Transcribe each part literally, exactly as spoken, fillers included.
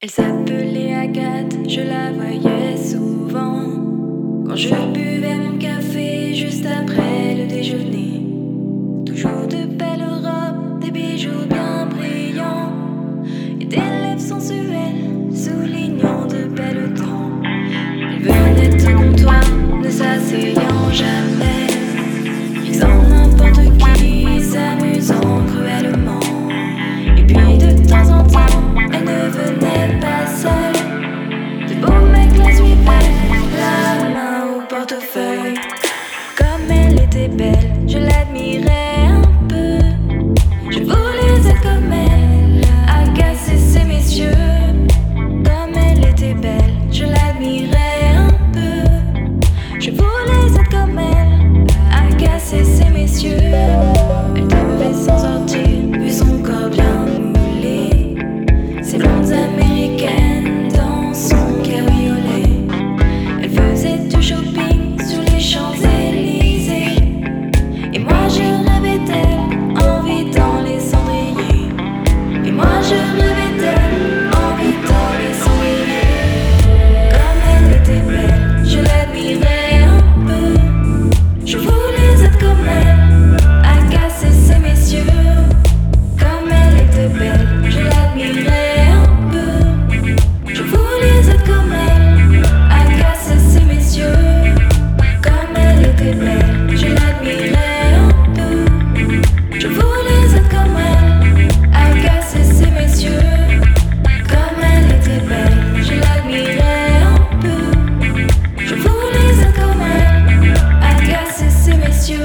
Elle s'appelait Agathe, je la voyais souvent quand je buvais mon café juste après le déjeuner. Toujours de belles robes, des bijoux bien brillants et des lèvres sensuelles soulignant de belles dents. Elle venait au comptoir, ne s'asseyant jamais, fixant n'importe qui, s'amusant cruellement. Et puis de temps en temps, elle ne venait pas seule. De beaux mecs la suivaient, la main au portefeuille. Comme elle était belle, je l'admirais un peu. Je voulais être comme elle, agacer ces messieurs. Comme elle était belle, je l'admirais un peu. Je voulais être comme elle, agacer ces messieurs. Elle devait s'en sortir, vu son corps bien moulé. Ces blondes américaines dans son cabriolet. Elle faisait du shopping sur les Champs-Élysées. Et moi je rêvais d'elle, envie dans les cendriers. Et moi je rêvais d'elle, envie dans les cendriers. Comme elle était belle, je l'admirais un peu. Je voulais être comme elle, agacer ces messieurs. Comme elle était belle, je l'admirais un peu. Je voulais être comme elle, agacer ces messieurs. Comme elle était belle, je l'admirais un peu. Je voulais être comme elle, agacer ces messieurs. Comme elle était belle, je l'admirais un peu. Je voulais être comme elle, agacer ces messieurs.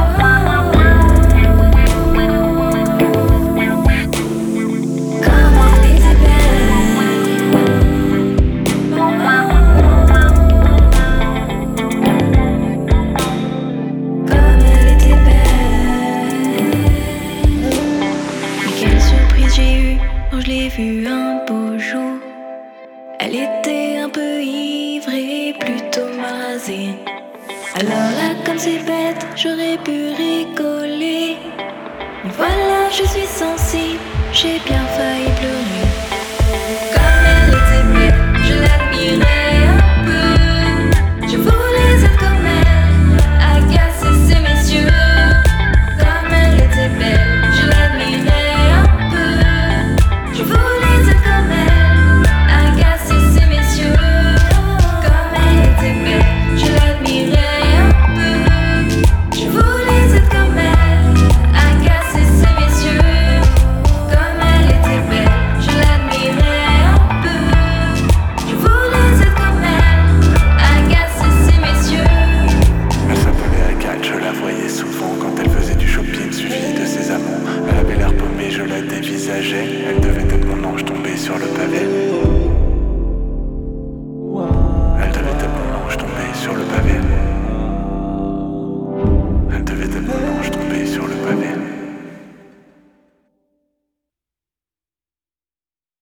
Comme elle était belle, comme elle était belle. Mais quelle surprise j'ai eue quand je l'ai vue un beau jour. Elle était un peu ivre et plutôt mal rasée. Alors là, comme c'est bête, j'aurais pu rigoler. Mais voilà, je suis sensible, j'ai bien failli pleurer. Comme elle était belle, je l'admirais un peu. Je voulais être comme elle, agacer ces messieurs. Comme elle était belle, je l'admirais un peu. Je voulais être comme elle, agacer ces messieurs. Comme elle était belle, je l'admirais un peu. Je voulais être comme elle, agacer ces messieurs. Comme elle était belle, je l'admirais un peu. Je voulais être comme elle, agacer ces messieurs. Elle s'appelait Agathe, je la voyais souvent quand elle faisait du shopping, suivie de ses amants. Elle avait l'air paumée, je la dévisageais. Elle devait être mon ange tombé sur le pavé.